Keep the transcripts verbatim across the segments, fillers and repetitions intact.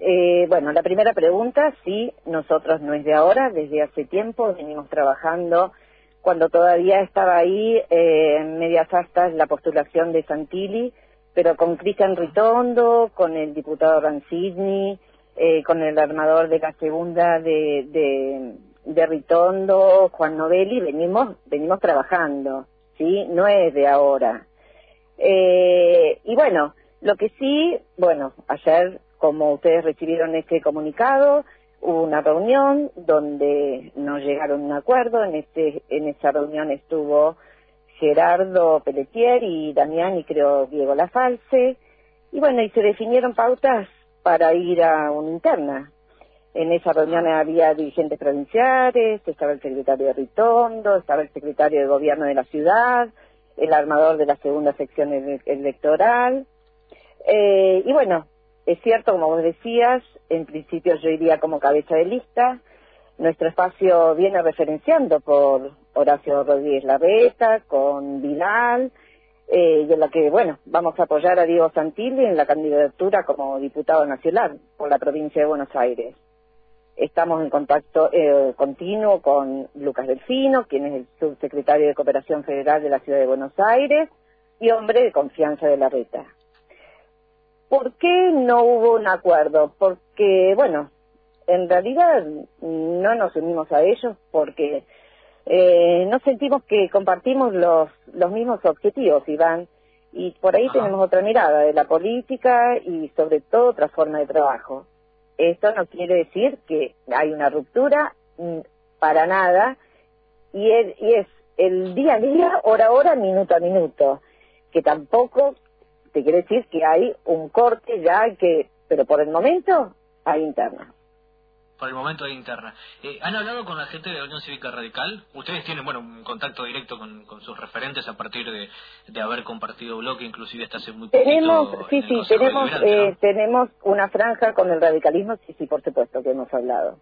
eh, bueno, la primera pregunta, sí, nosotros no es de ahora, desde hace tiempo venimos trabajando, cuando todavía estaba ahí, eh, en medias astas, la postulación de Santilli, pero con Cristian Ritondo, con el diputado Rancini, eh, con el armador de la segunda de, de, de Ritondo, Juan Novelli, venimos, venimos trabajando, ¿sí? No es de ahora. Eh, y bueno, lo que sí, bueno, ayer, como ustedes recibieron este comunicado, hubo una reunión donde no llegaron a un acuerdo. En este en esa reunión estuvo Gerardo Pelletier y Damián y creo Diego Lafalce, y bueno, y se definieron pautas para ir a una interna. En esa reunión había dirigentes provinciales, estaba el secretario de Ritondo, estaba el secretario de Gobierno de la ciudad, el armador de la segunda sección ele- electoral, eh, y bueno, es cierto, como vos decías, en principio yo iría como cabeza de lista. Nuestro espacio viene referenciando por Horacio Rodríguez Larreta, con Vidal, eh, y en la que, bueno, vamos a apoyar a Diego Santilli en la candidatura como diputado nacional por la provincia de Buenos Aires. Estamos en contacto eh, continuo con Lucas Delfino, quien es el subsecretario de Cooperación Federal de la Ciudad de Buenos Aires y hombre de confianza de Larreta. ¿Por qué no hubo un acuerdo? Porque, bueno, en realidad no nos unimos a ellos porque eh, no sentimos que compartimos los, los mismos objetivos, Iván, y por ahí Ajá. tenemos otra mirada de la política y sobre todo otra forma de trabajo. Esto no quiere decir que hay una ruptura, mm, para nada, y es, y es el día a día, hora a hora, minuto a minuto, que tampoco te quiere decir que hay un corte ya que, pero por el momento hay interna. Por el momento hay interna. Eh, ¿Han hablado con la gente de la Unión Cívica Radical? Ustedes tienen, bueno, un contacto directo con, con sus referentes a partir de, de haber compartido bloque, inclusive hasta hace muy poquito Tenemos, sí, en el sí, Consejo tenemos, Deliberante, eh, ¿no? tenemos una franja con el radicalismo, sí, sí, por supuesto que hemos hablado.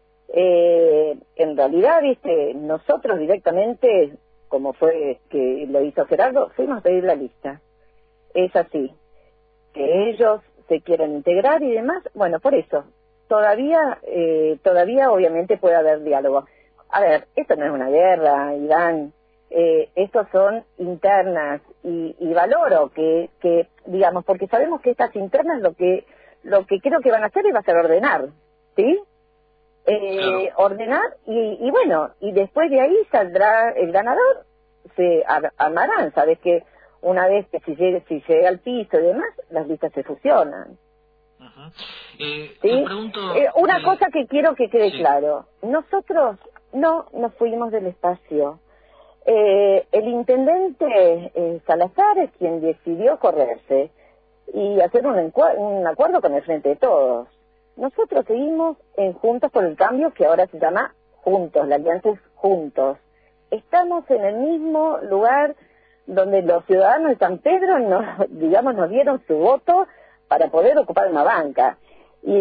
Eh, en realidad, viste, nosotros directamente, como fue que lo hizo Gerardo, fuimos a pedir la lista. Es así, que ellos se quieren integrar y demás, bueno, por eso, todavía, eh, todavía obviamente puede haber diálogo. A ver, esto no es una guerra, Iván, eh, estos son internas y, y valoro que, que, digamos, porque sabemos que estas internas lo que, lo que creo que van a hacer es va a ser ordenar, ¿sí? Eh, Claro. ordenar y, y bueno, y después de ahí saldrá el ganador, se ar- armarán, sabes que una vez que si llegue, si llega al piso y demás, las listas se fusionan. Uh-huh. eh, ¿Sí? te pregunto... Eh, una eh, cosa que quiero que quede sí. claro, nosotros no nos fuimos del espacio. Eh, el intendente eh, Salazar es quien decidió correrse y hacer un, encua- un acuerdo con el Frente de Todos. Nosotros seguimos en Juntos por el Cambio, que ahora se llama Juntos, la alianza es Juntos. Estamos en el mismo lugar donde los ciudadanos de San Pedro nos, digamos, nos dieron su voto para poder ocupar una banca. Y,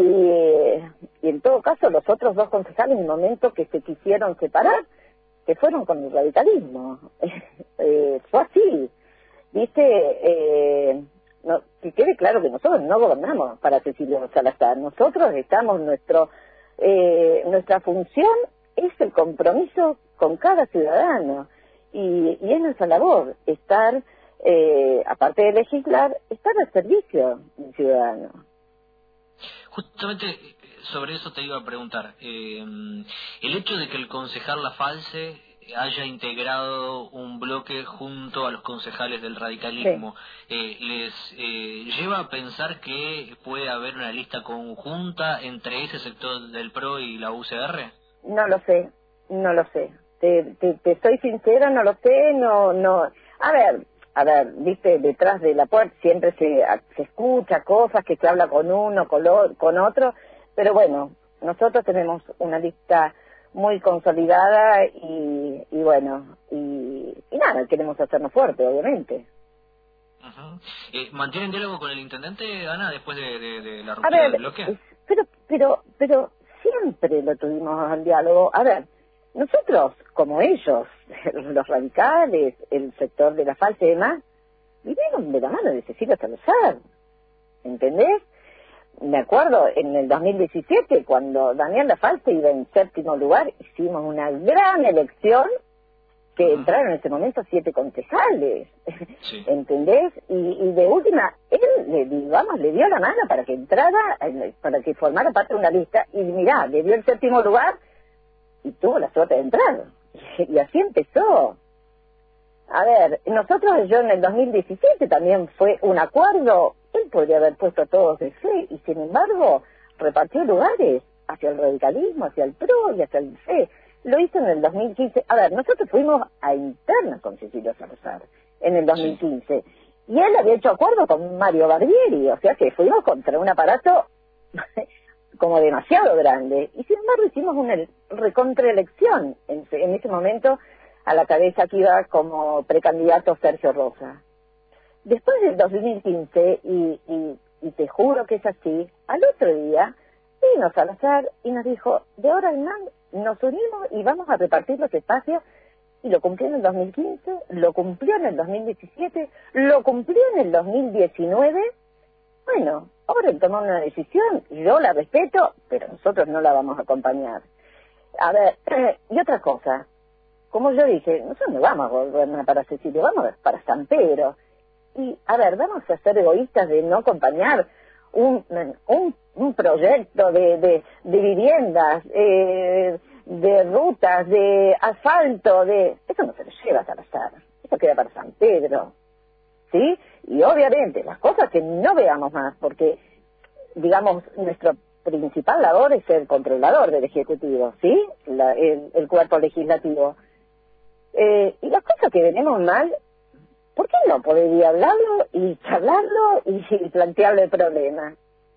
y en todo caso, los otros dos concejales, en el momento que se quisieron separar, que fueron con el radicalismo. eh, fue así. ¿Viste? Eh, no, que quede claro que nosotros no gobernamos para Cecilio Salazar. Nosotros estamos, nuestro eh, nuestra función es el compromiso con cada ciudadano. Y, y es nuestra labor estar, eh, aparte de legislar, estar al servicio del ciudadano. Justamente eh, sobre eso te iba a preguntar. Eh, el hecho de que el concejal Lafalce haya integrado un bloque junto a los concejales del radicalismo, Sí. eh, ¿les eh, lleva a pensar que puede haber una lista conjunta entre ese sector del P R O y la U C R? No lo sé, no lo sé. Te, te, te soy sincera, no lo sé, no, no. A ver, a ver, viste, detrás de la puerta siempre se, se escucha cosas, que se habla con uno, con, lo, con otro, pero bueno, nosotros tenemos una lista muy consolidada y, y bueno, y, y nada, queremos hacernos fuerte, obviamente. Uh-huh. eh, ¿Mantienen diálogo con el intendente, Ana, después de, de, de la A ruptura del ver, bloque? es- pero, pero, pero siempre lo tuvimos al diálogo. A ver, nosotros, como ellos, los radicales, el sector de la falsa y demás, vivieron de la mano de Cecilio Salazar, ¿entendés? me acuerdo, en el dos mil diecisiete, cuando Daniel Lafalce iba en séptimo lugar, hicimos una gran elección que uh-huh. entraron en ese momento siete concejales, sí. ¿entendés? Y, y de última, él, le, digamos, le dio la mano para que entrara, para que formara parte de una lista, y mirá, le dio el séptimo lugar y tuvo la suerte de entrar. Y así empezó. A ver, nosotros, yo en el dos mil diecisiete también fue un acuerdo, él podría haber puesto a todos de fe, y sin embargo repartió lugares hacia el radicalismo, hacia el P R O y hacia el F E. Lo hizo en el dos mil quince. A ver, nosotros fuimos a interna con Cecilio Salazar en el dos mil quince. Sí. Y él había hecho acuerdo con Mario Barbieri, o sea que fuimos contra un aparato como demasiado grande. Y sin embargo hicimos una recontraelección en, en ese momento. A la cabeza que iba como precandidato Sergio Rosa. Después del dos mil quince, y, y, y te juro que es así, al otro día vino Salazar y nos dijo, de ahora en más nos unimos y vamos a repartir los espacios, y lo cumplió en el dos mil quince, lo cumplió en el dos mil diecisiete, lo cumplió en el dos mil diecinueve. Bueno, ahora él tomó una decisión, yo la respeto, pero nosotros no la vamos a acompañar. A ver, y otra cosa, como yo dije, nosotros no vamos a gobernar para Cecilio, vamos para San Pedro. Y, a ver, vamos a ser egoístas de no acompañar un un, un proyecto de, de, de viviendas, eh, de rutas, de asfalto, de... Eso no se lo lleva a Salazar, eso queda para San Pedro, ¿sí? Y obviamente, las cosas que no veamos más, porque, digamos, nuestro principal labor es el controlador del Ejecutivo, ¿sí? La, el, el cuerpo legislativo. Eh, y las cosas que venimos mal, ¿por qué no podría hablarlo y charlarlo y, y plantearle el problema?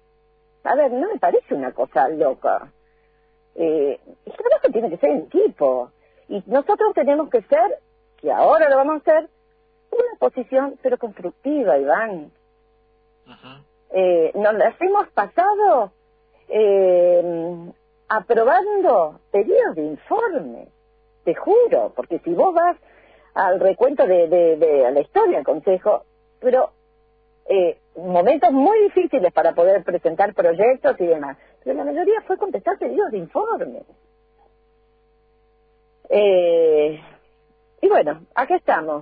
A ver, no me parece una cosa loca. Eh, el trabajo tiene que ser en equipo. Y nosotros tenemos que ser, que ahora lo vamos a hacer, una posición pero constructiva, Iván. Uh-huh. Eh, nos las hemos pasado eh, aprobando pedidos de informes. Te juro, porque si vos vas al recuento de, de, de la historia del Consejo, pero eh, momentos muy difíciles para poder presentar proyectos y demás, pero la mayoría fue contestar pedidos de informes. Eh, y bueno, aquí estamos.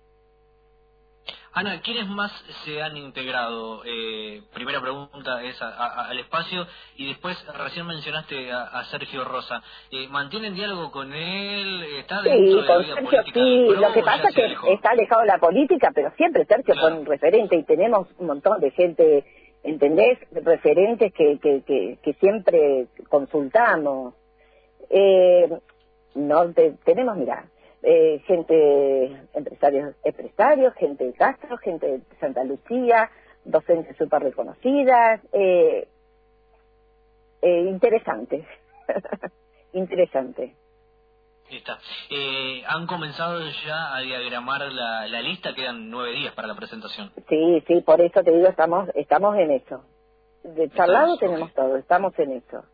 Ana, ¿quiénes más se han integrado? Eh, primera pregunta es a, a, al espacio, y después recién mencionaste a, a Sergio Rosa. Eh, ¿Mantienen diálogo con él? ¿Está dentro sí, de la vida Sergio, política? Sí, Pro, lo que pasa es que alejó? está alejado de la política, pero siempre Sergio claro. fue un referente, y tenemos un montón de gente, ¿entendés? Referentes que, que, que, que siempre consultamos. Eh, no te, tenemos, mirá, Eh, gente, empresarios, empresarios, gente de Castro, gente de Santa Lucía, docentes súper reconocidas, eh, eh, interesante, interesante. Está. Eh, ¿Han comenzado ya a diagramar la, la lista? Quedan nueve días para la presentación. Sí, sí, por eso te digo, estamos, estamos en eso. De charlado estamos, tenemos okay. todo, estamos en eso.